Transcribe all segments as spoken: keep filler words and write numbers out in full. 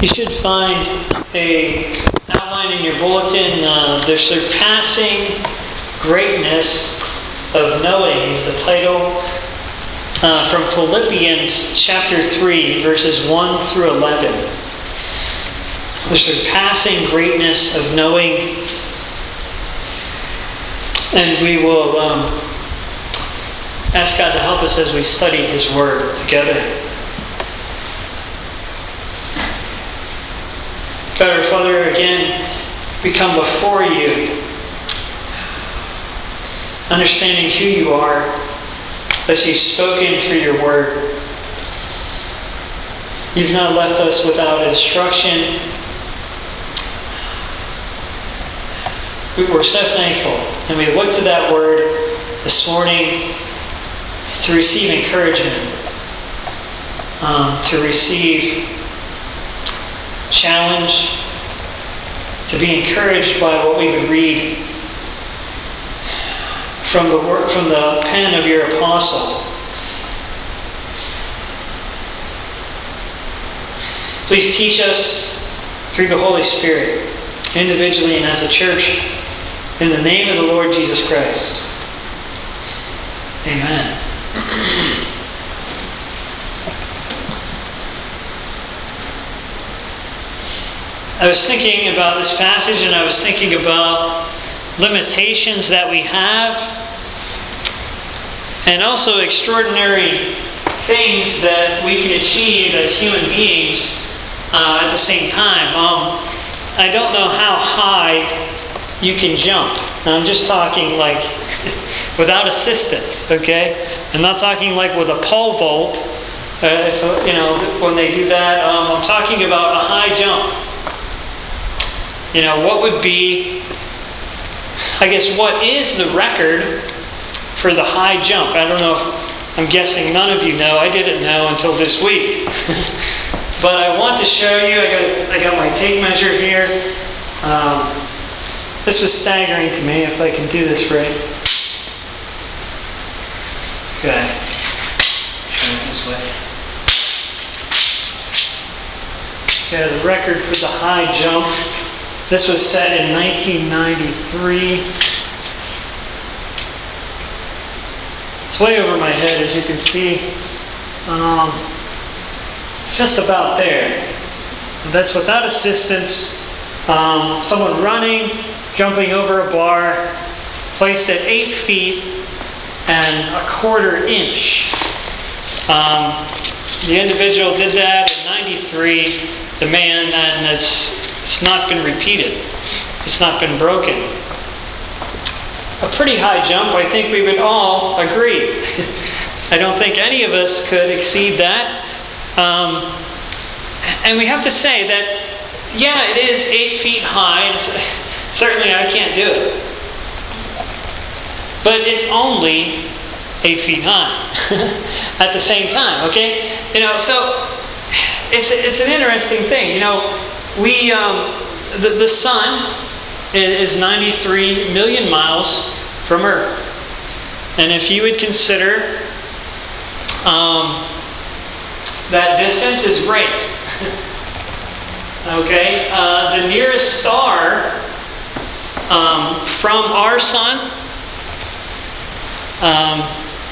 You should find a outline in your bulletin. Uh, the surpassing greatness of knowing is the title, uh, from Philippians chapter three, verses one through eleven. The surpassing greatness of knowing. And we will um, ask God to help us as we study His Word together. God our Father, again, we come before You, understanding who You are, that You've spoken through Your Word. You've not left us without instruction. We're so thankful, and we look to that Word this morning to receive encouragement, um, to receive challenge, to be encouraged by what we would read from the word, from the pen of Your apostle. Please teach us through the Holy Spirit, individually and as a church, in the name of the Lord Jesus Christ. Amen. I was thinking about this passage, and I was thinking about limitations that we have, and also extraordinary things that we can achieve as human beings uh, at the same time. Um, I don't know how high you can jump. Now, I'm just talking like without assistance, okay? I'm not talking like with a pole vault. Uh, if, you know, when they do that, um, I'm talking about a high jump. You know, what would be, I guess, what is the record for the high jump? I don't know if, I'm guessing none of you know. I didn't know until this week. But I want to show you, I got, I got my tape measure here. Um, this was staggering to me, if I can do this right. Okay. Try it this way. Okay, the record for the high jump. This was set in nineteen ninety-three. It's way over my head, as you can see. Um, it's just about there. And that's without assistance. Um, someone running, jumping over a bar, placed at eight feet and a quarter inch. Um, the individual did that in ninety-three. The man, and it's It's not been repeated. It's not been broken. A pretty high jump, I think we would all agree. I don't think any of us could exceed that. Um, and we have to say that, yeah, it is eight feet high. It's, certainly I can't do it. But it's only eight feet high at the same time, okay? You know, so it's, it's an interesting thing. You know, We, um, the, the sun is ninety-three million miles from Earth. And if you would consider um, that distance is great. Okay? Uh, the nearest star um, from our sun, um,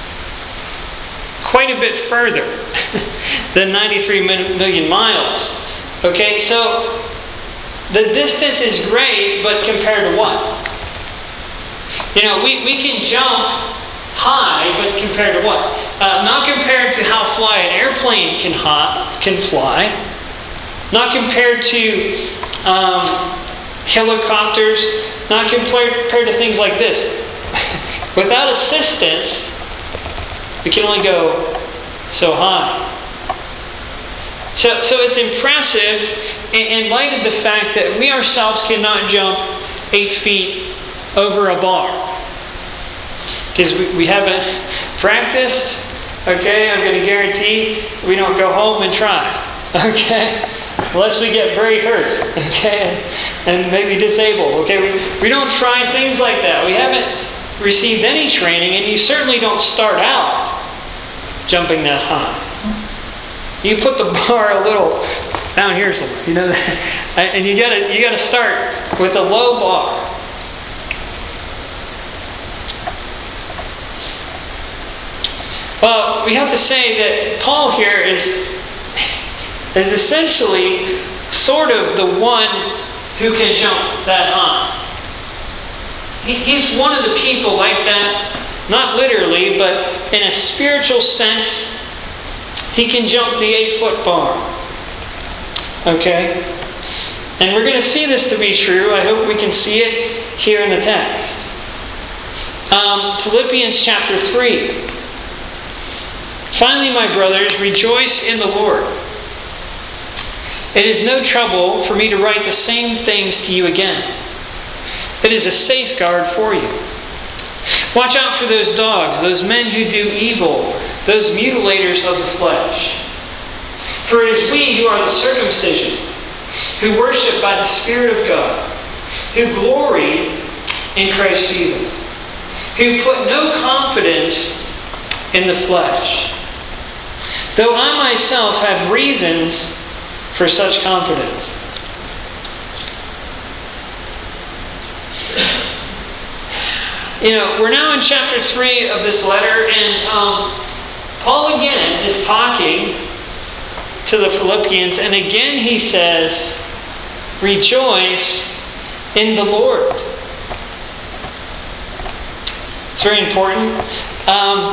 quite a bit further than ninety-three million miles. Okay, so the distance is great, but compared to what? You know, we, we can jump high, but compared to what? Uh, not compared to how fly an airplane can hop, can fly. Not compared to um, helicopters. Not compared, compared to things like this. Without assistance, we can only go so high. So, so it's impressive in, in light of the fact that we ourselves cannot jump eight feet over a bar. Because we, we haven't practiced, okay? I'm going to guarantee we don't go home and try, okay? Unless we get very hurt, okay? And, and maybe disabled, okay? We, we don't try things like that. We haven't received any training, and you certainly don't start out jumping that high. You put the bar a little down here's Lord. You know that? And you gotta you gotta start with a low bar. Well, we have to say that Paul here is is essentially sort of the one who can jump that high. He, he's one of the people like that, not literally, but in a spiritual sense. He can jump the eight-foot bar. Okay? And we're going to see this to be true. I hope we can see it here in the text. Um, Philippians chapter three. Finally, my brothers, rejoice in the Lord. It is no trouble for me to write the same things to you again. It is a safeguard for you. Watch out for those dogs, those men who do evil, those mutilators of the flesh. For it is we who are the circumcision, who worship by the Spirit of God, who glory in Christ Jesus, who put no confidence in the flesh, though I myself have reasons for such confidence. You know, we're now in chapter three of this letter, and um, Paul again is talking to the Philippians, and again he says, rejoice in the Lord. It's very important. Um,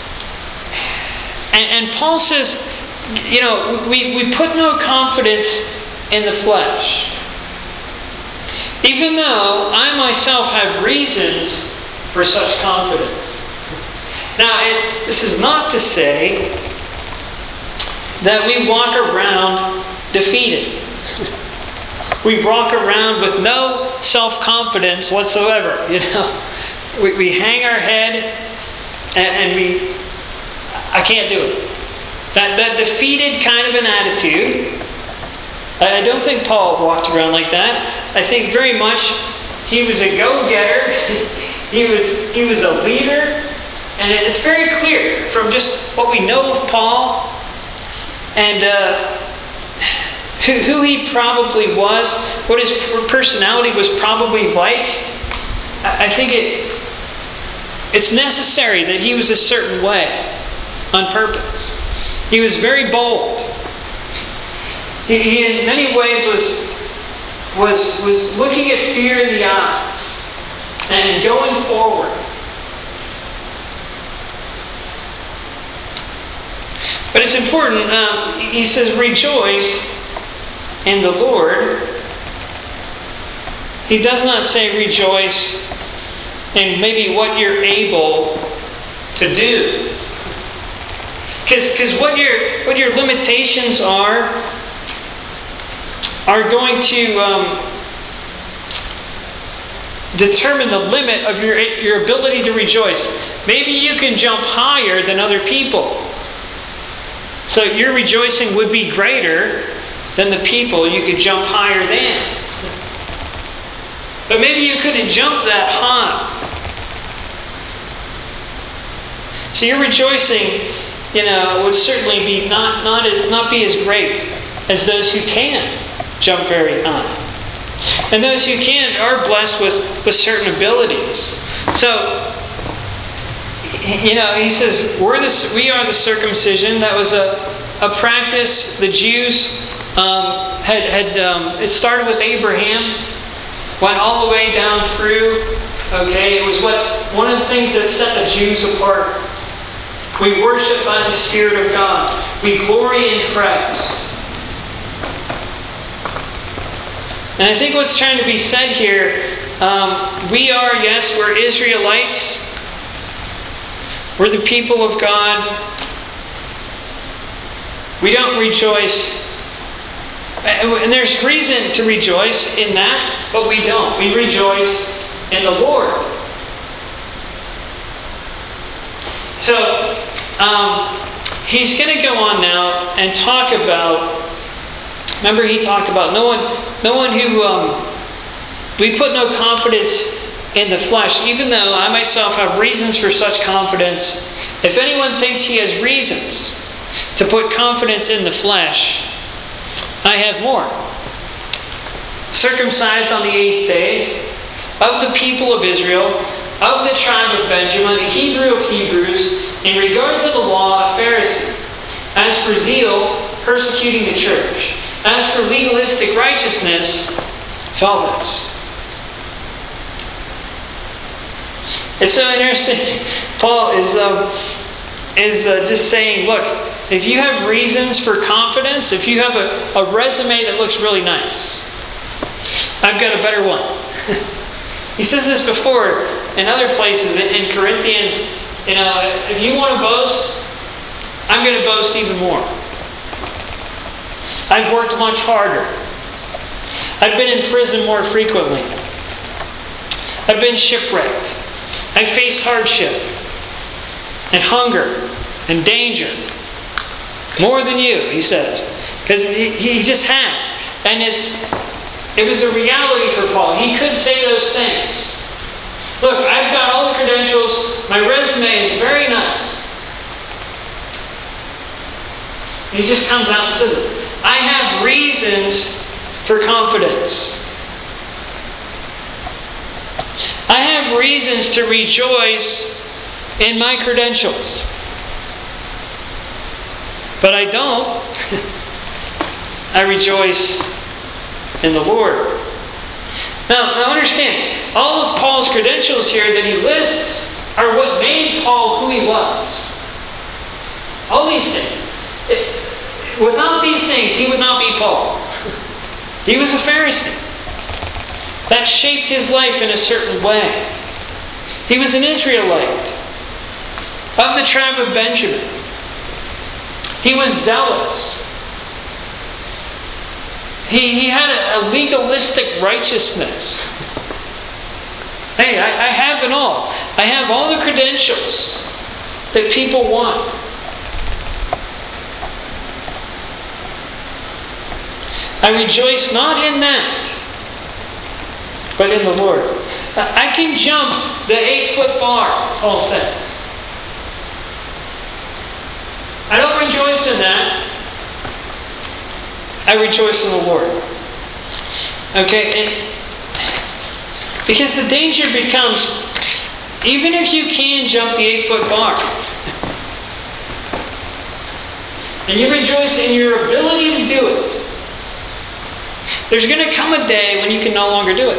and, and Paul says, you know, we, we put no confidence in the flesh. Even though I myself have reasons for such confidence. Now, it, this is not to say that we walk around defeated. We walk around with no self-confidence whatsoever. You know, we, we hang our head and, and we, I can't do it. That that defeated kind of an attitude. I don't think Paul walked around like that. I think very much he was a go-getter. he was he was a leader, and it's very clear from just what we know of Paul and uh, who, who he probably was, what his personality was probably like. I think it it's necessary that he was a certain way on purpose. He was very bold. He, he in many ways was was was looking at fear in the eyes and going forward. But it's important. Um, he says, "Rejoice in the Lord." He does not say rejoice in maybe what you're able to do, because because what your what your limitations are. are going to um, determine the limit of your, your ability to rejoice. Maybe you can jump higher than other people. So your rejoicing would be greater than the people you could jump higher than. But maybe you couldn't jump that high. So your rejoicing, you know, would certainly be not, not, as, not be as great as those who can jump very high. And those who can are blessed with, with certain abilities. So, you know, he says, We're the, we are the circumcision. That was a, a practice the Jews um, had, had um, it started with Abraham, went all the way down through. Okay, it was what one of the things that set the Jews apart. We worship by the Spirit of God. We glory in Christ. And I think what's trying to be said here, um, we are, yes, we're Israelites. We're the people of God. We don't rejoice. And there's reason to rejoice in that, but we don't. We rejoice in the Lord. So, um, he's going to go on now and talk about. Remember, he talked about no one, no one who um, we put no confidence in the flesh, even though I myself have reasons for such confidence. If anyone thinks he has reasons to put confidence in the flesh, I have more. Circumcised on the eighth day, of the people of Israel, of the tribe of Benjamin, a Hebrew of Hebrews, in regard to the law, a Pharisee. As for zeal, persecuting the church. As for legalistic righteousness, faultless. It's so interesting. Paul is um, is uh, just saying, look, if you have reasons for confidence, if you have a, a resume that looks really nice, I've got a better one. He says this before in other places in, in Corinthians. You know, if you want to boast, I'm going to boast even more. I've worked much harder. I've been in prison more frequently. I've been shipwrecked. I've faced hardship and hunger and danger. More than you, he says. Because he, he just had. And it's it was a reality for Paul. He could say those things. Look, I've got all the credentials. My resume is very nice. He just comes out and says it. I have reasons for confidence. I have reasons to rejoice in my credentials. But I don't. I rejoice in the Lord. Now, now understand, all of Paul's credentials here that he lists are what made Paul who he was. All these things. It, without these things, he would not be Paul. He was a Pharisee. That shaped his life in a certain way. He was an Israelite of the tribe of Benjamin. He was zealous. He, he had a, a legalistic righteousness. Hey, I, I have it all. I have all the credentials that people want. I rejoice not in that, but in the Lord. I can jump the eight-foot bar, Paul says. I don't rejoice in that. I rejoice in the Lord. Okay? And because the danger becomes, even if you can jump the eight-foot bar, and you rejoice in your ability to do it, there's going to come a day when you can no longer do it.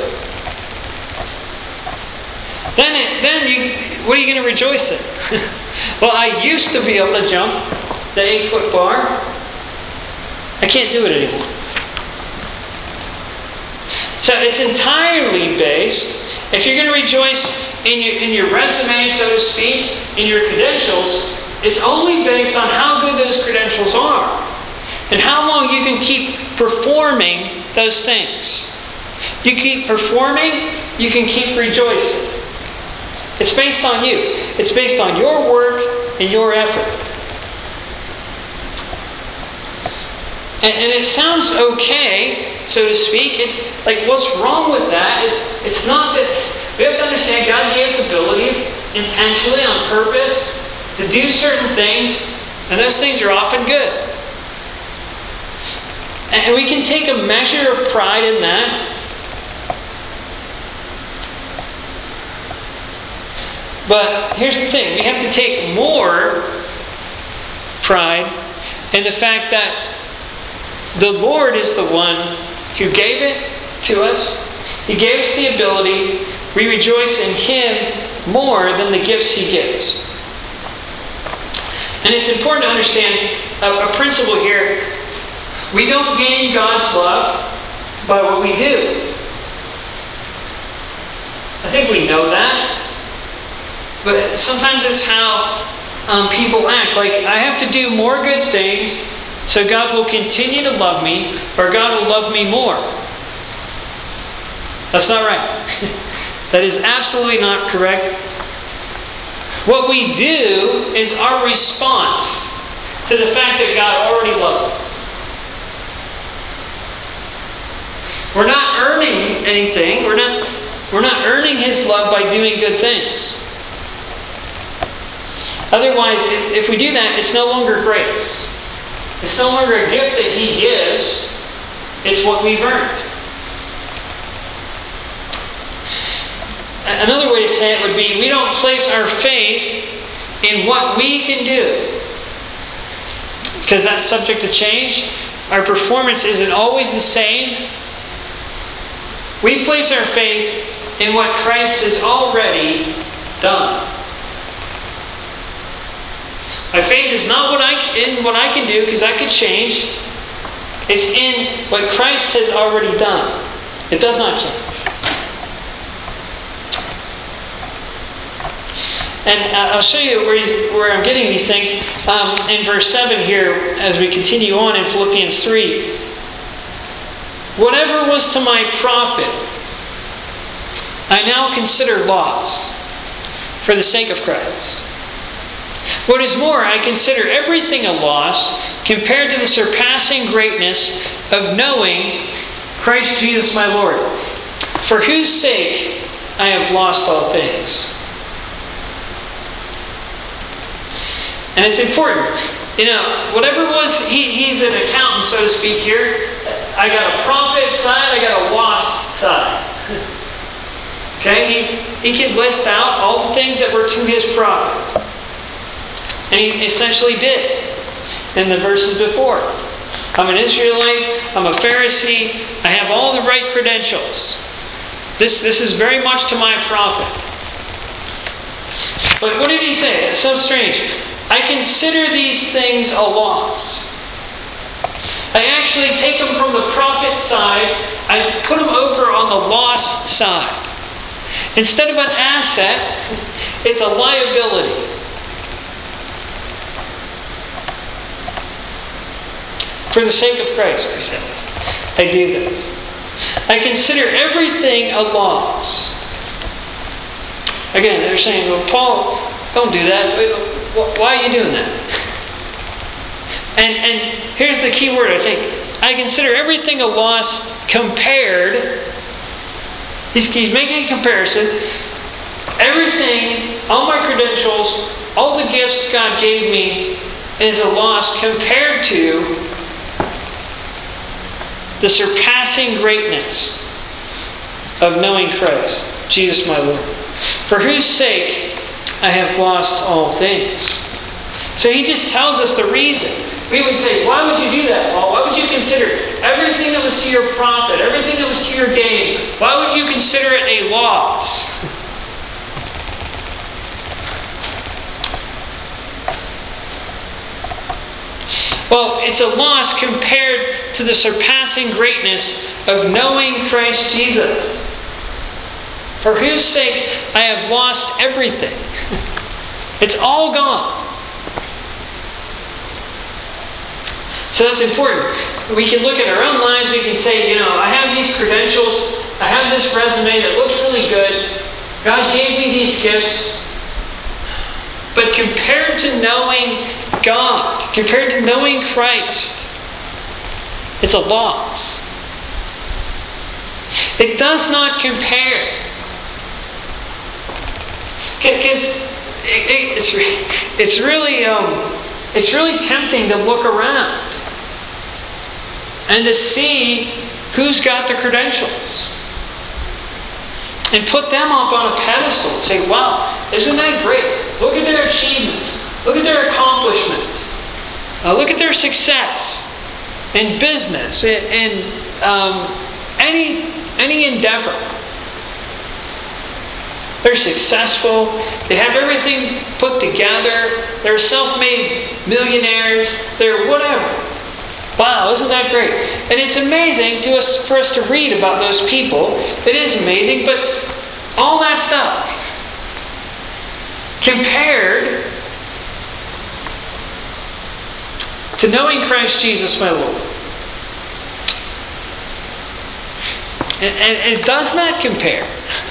Then, it, then you, what are you going to rejoice in? Well, I used to be able to jump the eight-foot bar. I can't do it anymore. So it's entirely based, if you're going to rejoice in your, in your resume, so to speak, in your credentials, it's only based on how good those credentials are and how long you can keep performing those things. You keep performing, you can keep rejoicing. It's based on you. It's based on your work and your effort. And, and it sounds okay, so to speak. It's like, what's wrong with that? It, it's not that... We have to understand God gave us abilities intentionally, on purpose, to do certain things, and those things are often good. And we can take a measure of pride in that. But here's the thing. We have to take more pride in the fact that the Lord is the one who gave it to us. He gave us the ability. We rejoice in Him more than the gifts He gives. And it's important to understand a, a principle here. We don't gain God's love by what we do. I think we know that. But sometimes it's how um, people act. Like, I have to do more good things so God will continue to love me, or God will love me more. That's not right. That is absolutely not correct. What we do is our response to the fact that God already loves us. We're not earning anything. We're not, we're not earning His love by doing good things. Otherwise, if we do that, it's no longer grace. It's no longer a gift that He gives. It's what we've earned. Another way to say it would be, we don't place our faith in what we can do, because that's subject to change. Our performance isn't always the same. We place our faith in what Christ has already done. My faith is not what I, in what I can do, because I could change. It's in what Christ has already done. It does not change. And I'll show you where, where I'm getting these things. Um, in verse seven here, as we continue on in Philippians three. Whatever was to my profit, I now consider loss for the sake of Christ. What is more, I consider everything a loss compared to the surpassing greatness of knowing Christ Jesus my Lord, for whose sake I have lost all things. And it's important. You know, whatever was, he, he's an accountant, so to speak here. I got a profit side, I got a loss side. Okay? He, he can list out all the things that were to his profit. And he essentially did in the verses before. I'm an Israelite, I'm a Pharisee, I have all the right credentials. This, this is very much to my profit. But what did he say? It's so strange. I consider these things a loss. I actually take them from the profit side, I put them over on the loss side. Instead of an asset, it's a liability. For the sake of Christ, he says, I do this. I consider everything a loss. Again, they're saying, well, Paul, don't do that. Why are you doing that? And, and here's the key word, I think. I consider everything a loss compared. He's, he's making a comparison. Everything, all my credentials, all the gifts God gave me is a loss compared to the surpassing greatness of knowing Christ, Jesus my Lord, for whose sake I have lost all things. So he just tells us the reason. We would say, why would you do that, Paul? Why would you consider everything that was to your profit, everything that was to your gain, why would you consider it a loss? Well, it's a loss compared to the surpassing greatness of knowing Christ Jesus, for whose sake I have lost everything. It's all gone. So that's important. We can look at our own lives, we can say, you know, I have these credentials, I have this resume that looks really good, God gave me these gifts, but compared to knowing God, compared to knowing Christ, it's a loss. It does not compare. Because it, it, it's it's really um, it's really tempting to look around and to see who's got the credentials and put them up on a pedestal and say, wow, isn't that great? Look at their achievements. Look at their accomplishments. Uh, look at their success in business, in, in um, any, any endeavor. They're successful. They have everything put together. They're self-made millionaires. They're whatever. Wow, isn't that great? And it's amazing to us for us to read about those people. It is amazing, but all that stuff compared to knowing Christ Jesus my Lord. And, and, and it does not compare.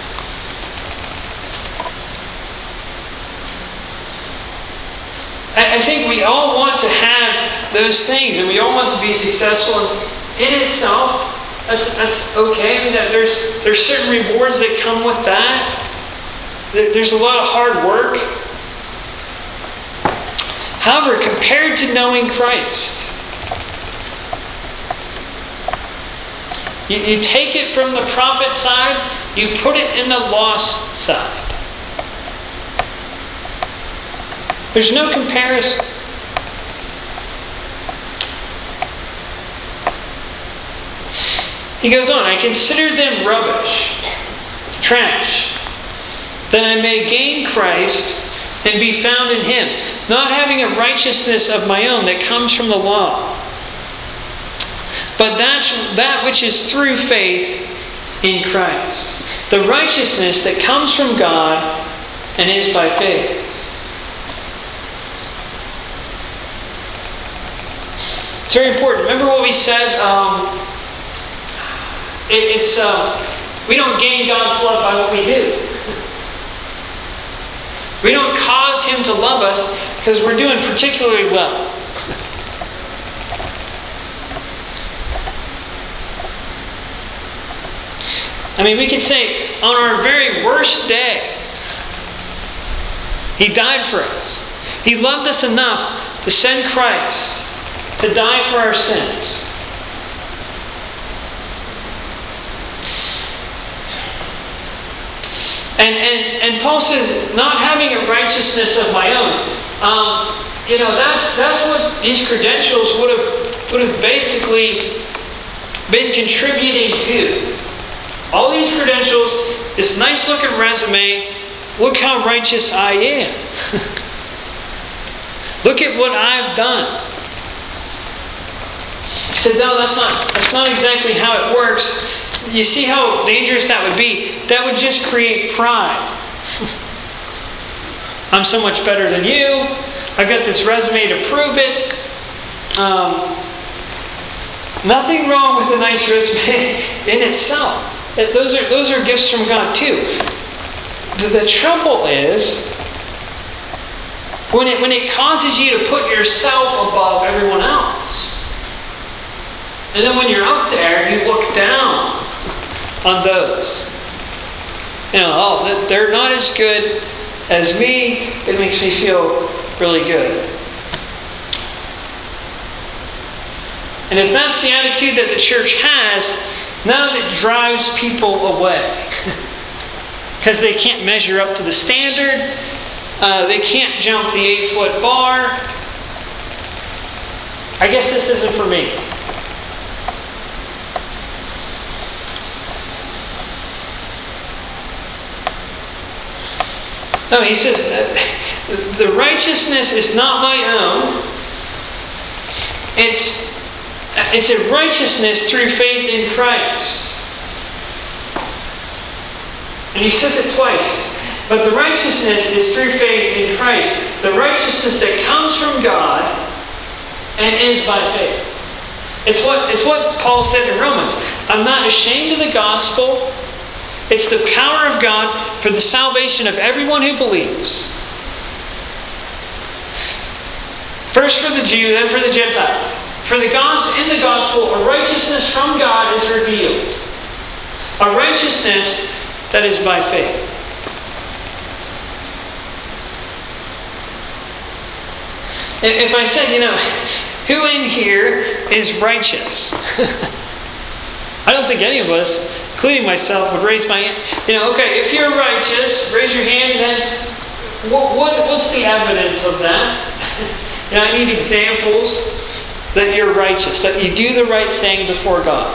I, I think we all want to have those things, and we all want to be successful. And in itself, that's, that's okay. I mean, there's, there's certain rewards that come with that. There's a lot of hard work. However, compared to knowing Christ, You, you take it from the prophet side, you put it in the lost side. There's no comparison. He goes on, I consider them rubbish, trash, that I may gain Christ and be found in Him, not having a righteousness of my own that comes from the law, but that, that which is through faith in Christ. The righteousness that comes from God and is by faith. It's very important. Remember what we said? Um, it, it's uh, we don't gain God's love by what we do. We don't cause Him to love us because we're doing particularly well. I mean, we could say on our very worst day, He died for us. He loved us enough to send Christ to die for our sins. And, and, and Paul says, not having a righteousness of my own. Um, you know, that's that's what these credentials would have would have basically been contributing to. All these credentials, this nice looking resume, look how righteous I am. Look at what I've done. He said, no, that's not, that's not exactly how it works. You see how dangerous that would be? That would just create pride. I'm so much better than you. I've got this resume to prove it. Um, nothing wrong with a nice resume in itself. Those are those are gifts from God too. The, the trouble is when it when it causes you to put yourself above everyone else. And then when you're up there, you look down on those. You know, oh, they're not as good as me. It makes me feel really good. And if that's the attitude that the church has, none of it drives people away. Because they can't measure up to the standard. Uh, they can't jump the eight-foot bar. I guess this isn't for me. No, he says, the righteousness is not my own. It's, it's a righteousness through faith in Christ. And he says it twice. But the righteousness is through faith in Christ. The righteousness that comes from God and is by faith. It's what, it's what Paul said in Romans. I'm not ashamed of the gospel. It's the power of God for the salvation of everyone who believes. First for the Jew, then for the Gentile. For the gospel, in the gospel, a righteousness from God is revealed. A righteousness that is by faith. If I said, you know, who in here is righteous? I don't think any of us, including myself, would raise my hand. You know, okay, if you're righteous, raise your hand, and then what, what, what's the evidence of that? You know, I need examples that you're righteous, that you do the right thing before God.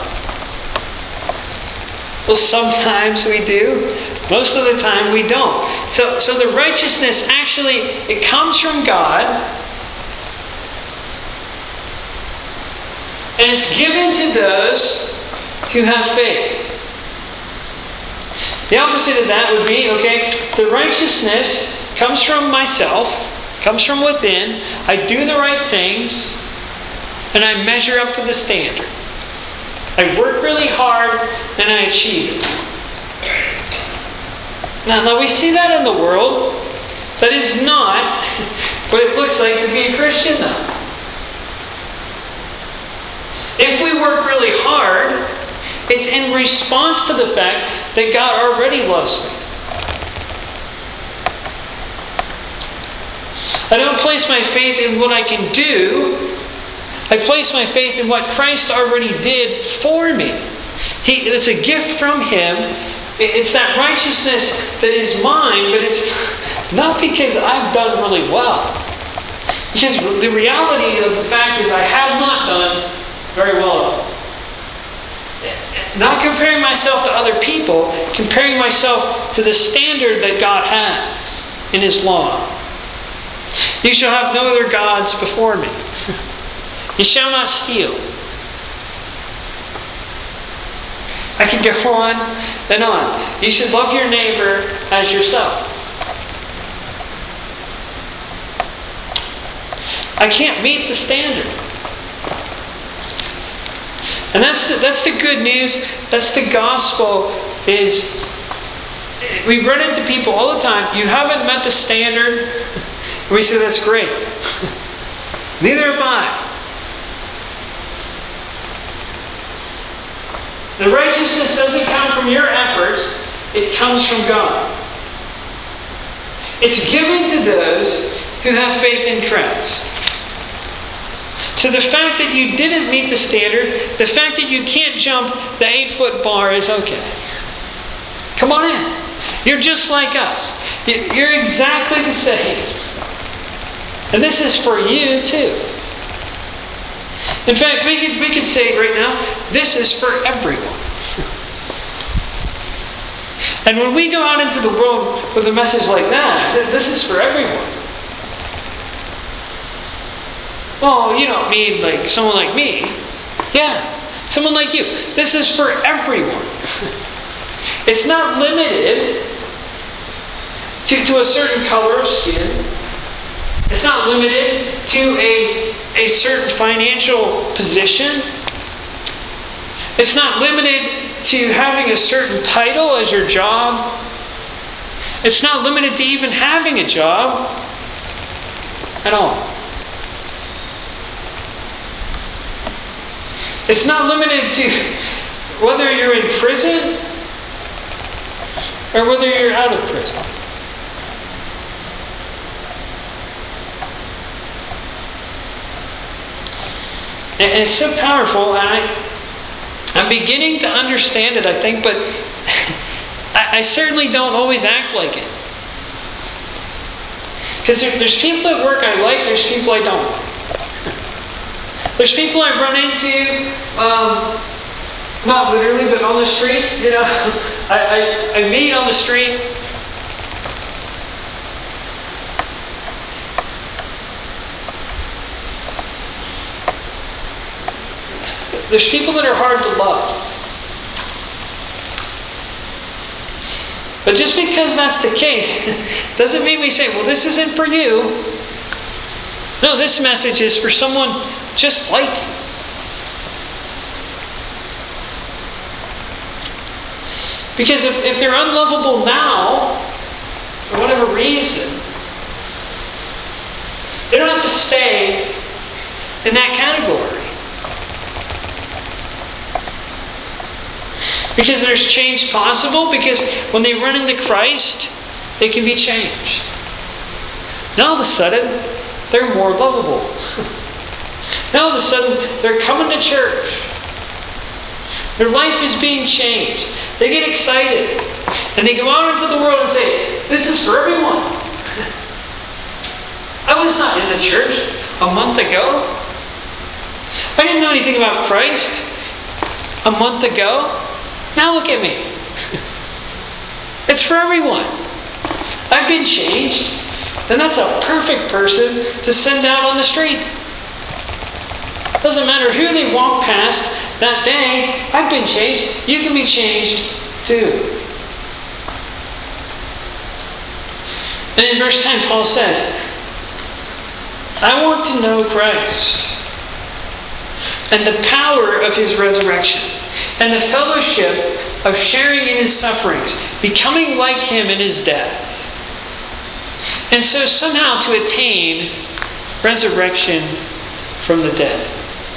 Well, sometimes we do. Most of the time we don't. So, so the righteousness actually, it comes from God. And it's given to those who have faith. The opposite of that would be, okay, the righteousness comes from myself, comes from within. I do the right things, and I measure up to the standard. I work really hard, and I achieve it. Now, now we see that in the world. That is not what it looks like to be a Christian, though. If we work really hard, it's in response to the fact that God already loves me. I don't place my faith in what I can do. I place my faith in what Christ already did for me. He, it's a gift from Him. It's that righteousness that is mine, but it's not because I've done really well. Because the reality of the fact is I have not done very well. Not comparing myself to other people, comparing myself to the standard that God has in His law. You shall have no other gods before me. You shall not steal. I can go on and on. You should love your neighbor as yourself. I can't meet the standard. And that's the, that's the good news. That's the gospel. Is we run into people all the time. You haven't met the standard. And we say, that's great. Neither have I. The righteousness doesn't come from your efforts. It comes from God. It's given to those who have faith in Christ. So the fact that you didn't meet the standard, the fact that you can't jump the eight-foot bar is okay. Come on in. You're just like us. You're exactly the same. And this is for you too. In fact, we could, we could say right now, this is for everyone. And when we go out into the world with a message like that, this is for everyone. Well, you don't mean like someone like me. Yeah, someone like you. This is for everyone. It's not limited to, to a certain color of skin. It's not limited to a, a certain financial position. It's not limited to having a certain title as your job. It's not limited to even having a job at all. It's not limited to whether you're in prison or whether you're out of prison. And it's so powerful, and I, I'm beginning to understand it, I think, but I, I certainly don't always act like it. Because there, there's people at work I like, there's people I don't like. There's people I run into, um, not literally, but on the street. You know, I, I, I meet on the street. There's people that are hard to love. But just because that's the case, doesn't mean we say, well, this isn't for you. No, this message is for someone just like you. Because if, if they're unlovable now, for whatever reason, they don't have to stay in that category. Because there's change possible, because when they run into Christ, they can be changed. Now all of a sudden, they're more lovable. Now all of a sudden, they're coming to church. Their life is being changed. They get excited. And they go out into the world and say, this is for everyone. I was not in the church a month ago. I didn't know anything about Christ a month ago. Now look at me. It's for everyone. I've been changed. Then that's a perfect person to send out on the street. Doesn't matter who they walk past that day. I've been changed. You can be changed too. And in verse ten, Paul says, I want to know Christ and the power of His resurrection and the fellowship of sharing in His sufferings, becoming like Him in His death. And so somehow to attain resurrection from the dead.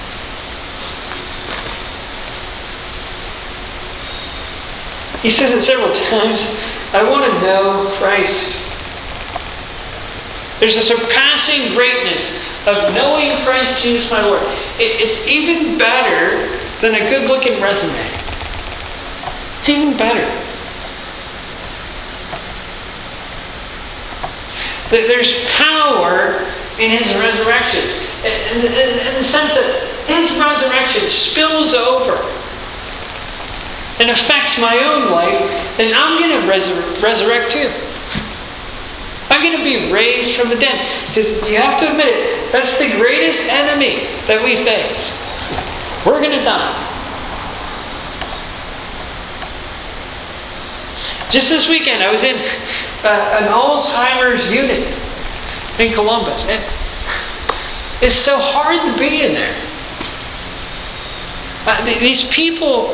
He says it several times. I want to know Christ. There's a surpassing greatness of knowing Christ Jesus my Lord. It, it's even better than a good-looking resume. It's even better. There's power in His resurrection. In the sense that His resurrection spills over and affects my own life, then I'm going to resur- resurrect too. I'm going to be raised from the dead. Because you have to admit it, that's the greatest enemy that we face. We're going to die. Just this weekend, I was in uh, an Alzheimer's unit in Columbus. And it's so hard to be in there. Uh, th- these people,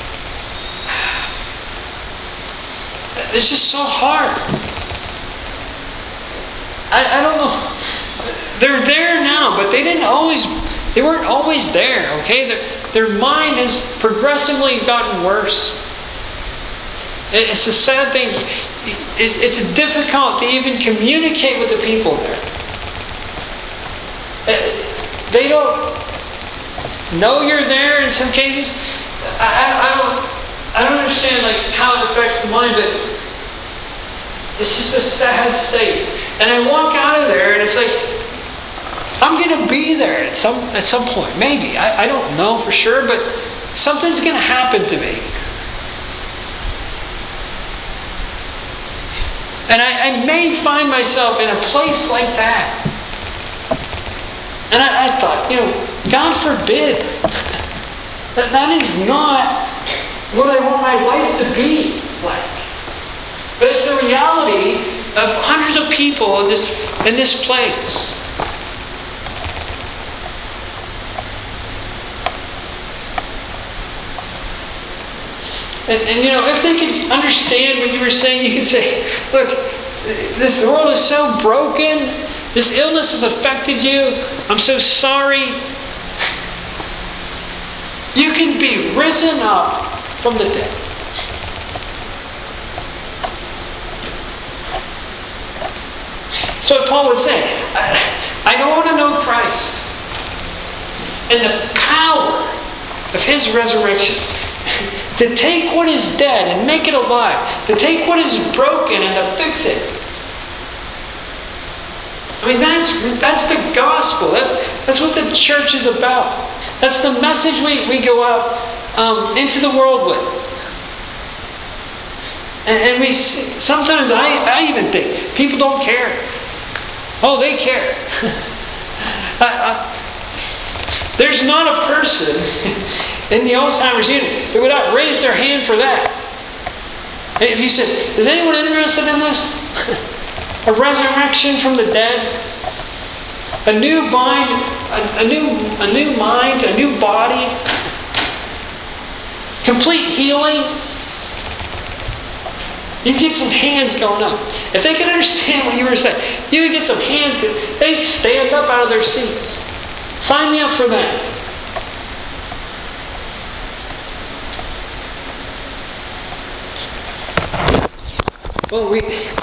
it's just so hard. I, I don't know. They're there now, but they didn't always, they weren't always there, okay? Their, their mind has progressively gotten worse. It's a sad thing. It's difficult to even communicate with the people there. They don't know you're there in some cases. I, I don't. I don't understand like how it affects the mind, but it's just a sad state. And I walk out of there, and it's like I'm going to be there at some at some point. Maybe I, I don't know for sure, but something's going to happen to me. And I, I may find myself in a place like that. And I, I thought, you know, God forbid. that that is not what I want my life to be like. But it's the reality of hundreds of people in this in this place. And, and you know, if they could understand what you were saying, you could say, look, this world is so broken. This illness has affected you. I'm so sorry. You can be risen up from the dead. So what Paul would say, I, I don't want to know Christ and the power of His resurrection. To take what is dead and make it alive. To take what is broken and to fix it. I mean, that's that's the gospel. That's, that's what the church is about. That's the message we, we go out um, into the world with. And, and we sometimes I, I even think people don't care. Oh, they care. I, I, there's not a person in the Alzheimer's unit that would not raise their hand for that. If you said, is anyone interested in this? A resurrection from the dead? A new mind, a, a new a new mind, a new body? Complete healing? You get some hands going up. If they could understand what you were saying, you would get some hands. They'd stand up out of their seats. Sign me up for that. Well, we